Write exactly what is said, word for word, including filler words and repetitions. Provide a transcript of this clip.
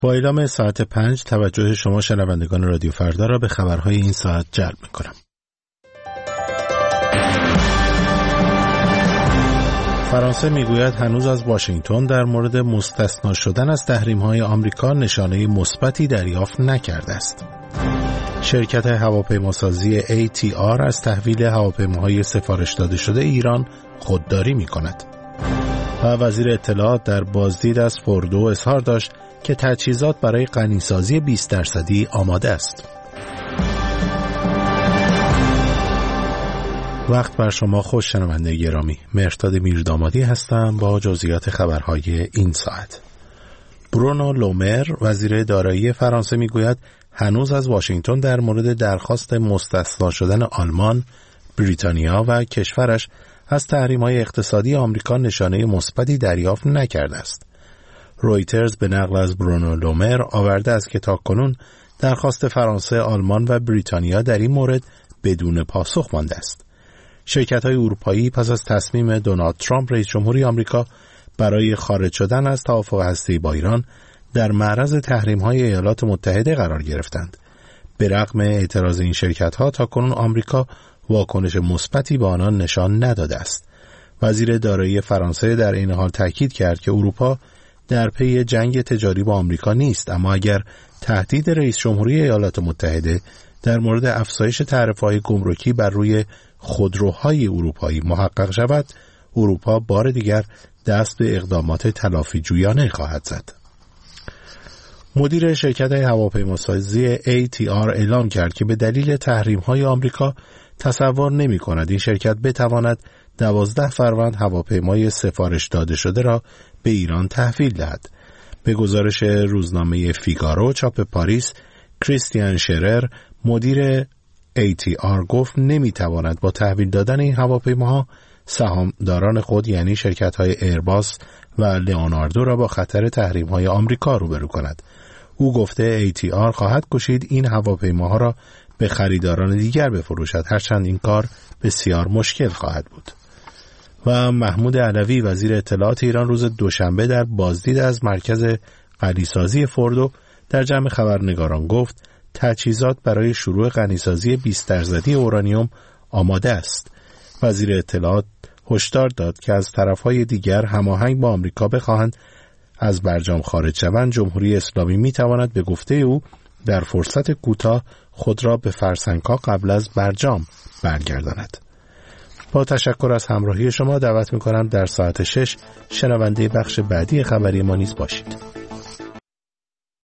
با اعلام ساعت پنج توجه شما شنوندگان رادیو فردا را به خبرهای این ساعت جلب می‌کنم. فرانسه میگوید هنوز از واشنگتن در مورد مستثنا شدن از تحریم‌های آمریکا نشانه مثبتی دریافت نکرده است. شرکت هواپیماسازی ای تی آر از تحویل هواپیماهای سفارش داده شده ایران خودداری می‌کند. و وزیر اطلاعات در بازدید از فوردو اظهار داشت که تجهیزات برای غنیسازی بیست درصدی آماده است. وقت بر شما خوش شنونده گرامی. مهرداد میردامادی هستم با جزئیات خبرهای این ساعت. برونو لومر وزیر دارایی فرانسه میگوید هنوز از واشنگتن در مورد درخواست مستثنا شدن آلمان، بریتانیا و کشورش از تحریم‌های اقتصادی آمریکا نشانه مثبتی دریافت نکرده است. رویترز به نقل از برونو لومر آورده است که تاکنون درخواست فرانسه، آلمان و بریتانیا در این مورد بدون پاسخ مانده است. شرکت‌های اروپایی پس از تصمیم دونالد ترامپ رئیس جمهوری آمریکا برای خارج شدن از توافق هسته‌ای با ایران در معرض تحریم‌های ایالات متحده قرار گرفتند. به رغم اعتراض این شرکت‌ها تاکنون آمریکا واکنش مثبتی به آنان نشان نداده است. وزیر دارایی فرانسه در این حال تاکید کرد که اروپا در پی جنگ تجاری با آمریکا نیست، اما اگر تهدید رئیس جمهوری ایالات متحده در مورد افزایش تعرفه‌های گمرکی بر روی خودروهای اروپایی محقق شود، اروپا بار دیگر دست به اقدامات تلافی جویانه خواهد زد. مدیر شرکت هواپیماسازی ای تی آر اعلام کرد که به دلیل تحریم‌های آمریکا تصور نمی‌کند این شرکت بتواند دوازده فروند هواپیمای سفارش داده شده را به ایران تحویل دهد. به گزارش روزنامه فیگارو چاپ پاریس، کریستیان شرر مدیر ای تی آر گفت نمی‌تواند با تحویل دادن این هواپیماها سهامداران خود یعنی شرکت‌های ایرباس و لئوناردو را با خطر تحریم‌های آمریکا روبرو کند. او گفته ای تی آر خواهد کوشید این هواپیماها را به خریداران دیگر بفروشد، هرچند این کار بسیار مشکل خواهد بود. و محمود علوی وزیر اطلاعات ایران روز دوشنبه در بازدید از مرکز غنیسازی فوردو در جمع خبرنگاران گفت تجهیزات برای شروع غنیسازی بیست درصدی اورانیوم آماده است. وزیر اطلاعات هشدار داد که از طرفهای دیگر هماهنگ با آمریکا بخواهند از برجام خارج شوند، جمهوری اسلامی میتواند به گفته او در فرصت کوتاه خود را به فرسنگ‌ها قبل از برجام برگرداند. با تشکر از همراهی شما دعوت می‌کنم در ساعت شش شنونده بخش بعدی خبری ما نیز باشید.